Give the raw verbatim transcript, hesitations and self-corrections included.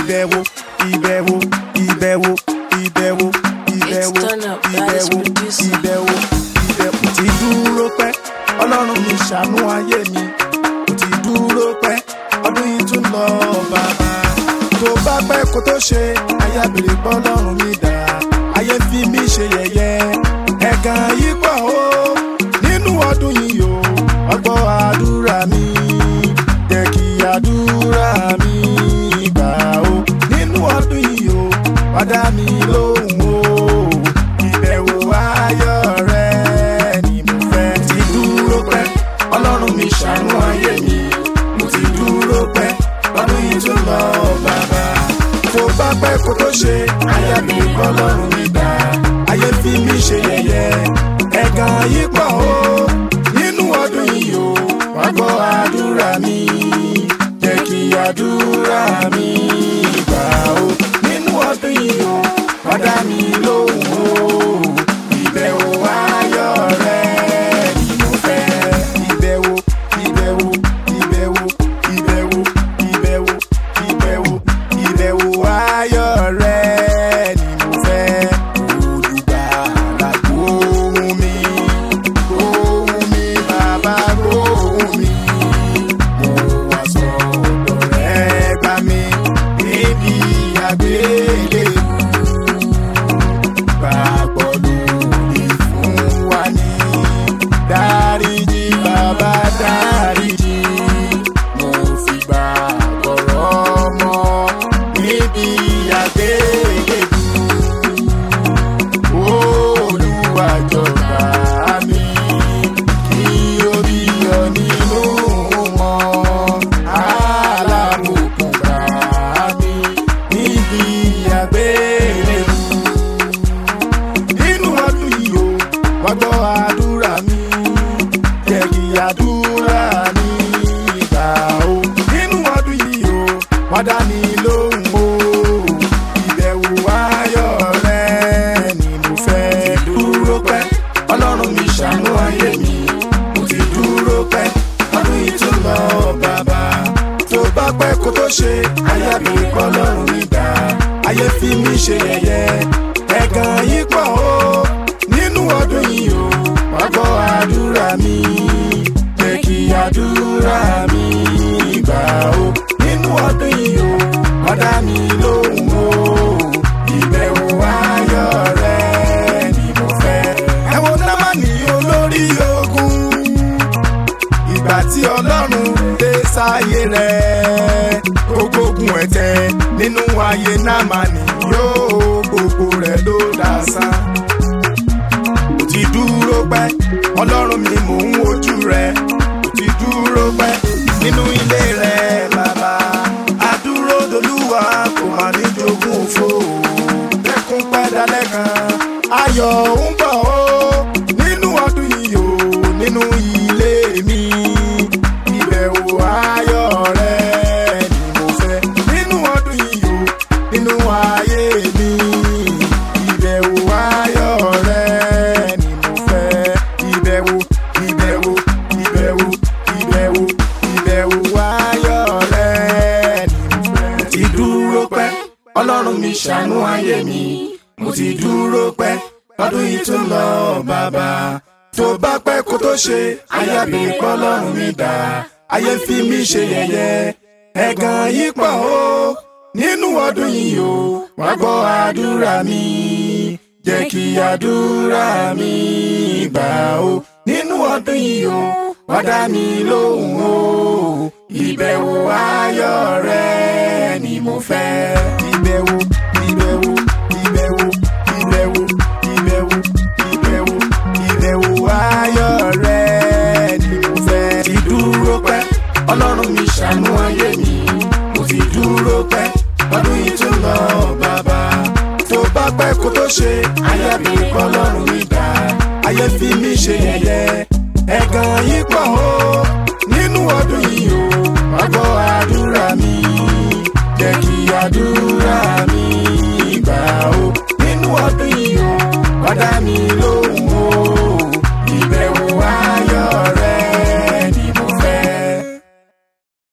ìbẹ̀wò ìbẹ̀wò ìbẹ̀wò ìbẹ̀wò ìbẹ̀wò ìbẹ̀wò ìbẹ̀wò ìbẹ̀wò ti dúró pẹ́ ọlọ́run mi ṣàánú ayé mi mo ti dúró pẹ́ ọdún yìí tún lọ bàbá tó bá pẹ́ kó tó ṣe ayé àbèrè pọ́ ọlọ́run mi dà ayé fi mí ṣe yẹ̀yẹ́ ẹ̀gàn yìí pọ̀ o nínú ọdún yìí o ọgbọ́ àdúrà mi jẹ́ kí àdúrà mi gbà o nínú ọdún yìí o wàdà mi lóhùn o ìbẹ̀wò ayọ̀ rẹ ni mo fẹ́. Ti dúró pẹ́ ọlọ́run mi ṣàánú ayé mi mo ti dúró pẹ́ ọdún yìí tún lọ bàbá tó bá pẹ́ kó tó ṣe ayé mi kọ́ ọlọ́run mi dá ayé fi mí ṣe yẹ̀yẹ́ ẹ̀gàn yìí pọ̀ o nínú ọdún yìí o wá gbọ́ àdúrà mi jẹ́ kí àdúrà mi gbà o nínú ọdún yìí o wá dá mi lóhùn o ìbẹ̀wò ayọ̀ rẹ ni mo fẹ́. Ìbẹ̀wò ìbẹ̀wò ìbẹ̀wò ìbẹ̀wò ìbẹ̀wò ìbẹ̀wò ìbẹ̀wò ayọ̀ rẹ ni mo fẹ́. Olùgbàlà gbóhùn mi gbóhùn mi bàbá gbóhùn mi mo wá sọ̀dọ̀ rẹ gbà mí níbi àgbélébùú gbàgbọ́ lórí fún wa ní dáríjì bàbá dáríjì mo fi gbàgbọ́ rọ́mọ níbi àgbélébùú Olúwa jọ̀gbà mi kí o bí ọ nínú wọn alábùkún gbà mí níbi àgbélébùú nínú ọdún yìí o wá gbọ́ àdúrà mi jẹ́ kí àdúrà mi gbà o nínú ọdún yìí o wá dá mi lóhùn o ìbẹ̀wò ayọ̀ rẹ ni mo fẹ́. Dúró pẹ́ ọlọ́run mi ṣàánú ayé mi mo ti dúró pẹ́ ọdún yìí tún lọ bàbá tó bá pẹ́ kó tó ṣe ayé àbèrè pọ́ ọlọ́run mi dá ayé fi mí ṣe yẹ̀yẹ́ ẹ̀gàn yìí pọ̀ o nínú ọdún yìí o wá gbọ́ àdúrà mi jẹ́ kí àdúrà mi gbà o nínú ọdún yìí o wá dá mi lóhùn o ìbẹ̀wò ayọ̀ rẹ ni mo fẹ́. Ẹ wo Námánì olórí ogun ìgbà tí ọlọ́run dé sáyé rẹ̀ gbogbo ogun ẹ̀tẹ̀ nínú ayé Námánì yóò gbogbo rẹ̀ ló dasán. Mo ti dúró pẹ́ ọlọ́run mi mò ń wojú rẹ̀ mo ti dúró pẹ́ nínú ilé rẹ̀ bàbá àdúró dolúwa kò má ní jogún òfo lẹ́kún pẹ́ dalẹ́ kan ayọ̀ ń bọ̀ o nínú ọdún yìí o nínú ilé mi ìbẹ̀wò ayọ̀ rẹ̀ ni mo fẹ́. Nínú ọdún yìí o nínú ayé mi ìbẹ̀wò ayọ̀ rẹ̀ ni mo fẹ́. Ìbẹ̀wò ìbẹ̀wò ìbẹ̀wò ìbẹ̀wò ìbẹ̀wò ayọ̀ rẹ̀ ni mo fẹ́. Ti dúró pẹ́ ọlọ́run mi ṣàánú ayé mi mo ti dúró pẹ́ ọdún yìí tún lọ bàbá tó bá pẹ́ kó tó ṣe ayé àbèrè pọ́ ọlọ́run mi dá ayé fi mí ṣe yẹ̀yẹ́ ẹ̀gàn yìí pọ̀ o nínú ọdún yìí o wá gbọ́ àdúrà mi jẹ́ kí àdúrà mi gbà o nínú ọdún yìí o wá dá mi lóhùn o ìbẹ̀wò ayọ̀ rẹ ni mo fẹ́. Ìbẹ̀wò ìbẹ̀wò ìbẹ̀wò ìbẹ̀wò ìbẹ̀wò ìbẹ̀wò ìbẹ̀wò ayọ̀ rẹ ni mo fẹ́. Ti dúró pẹ́ ọlọ́run mi ṣàánú ayé mi mo ti dúró pẹ́ ọdún yìí tún lọ bàbá tó bá pẹ́ kó tó ṣe ayé àbèrè pọ́ ọlọ́run mi dá ayé fi mí ṣe yẹ̀yẹ́ ẹ̀gàn yìí pọ̀ o nínú ọdún yìí o